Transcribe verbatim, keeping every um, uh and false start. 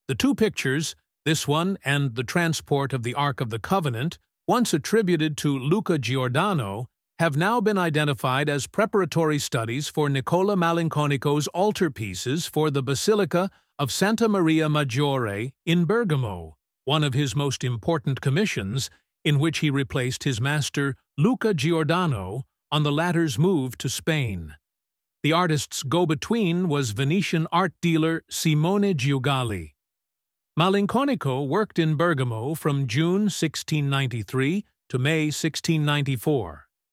The two pictures, this one and the transport of the Ark of the Covenant, once attributed to Luca Giordano, have now been identified as preparatory studies for Nicola Malinconico's altarpieces for the Basilica of Santa Maria Maggiore in Bergamo, one of his most important commissions, in which he replaced his master Luca Giordano on the latter's move to Spain. The artist's go-between was Venetian art dealer Simone Giugali. Malinconico worked in Bergamo from June sixteen ninety-three to May sixteen ninety-four.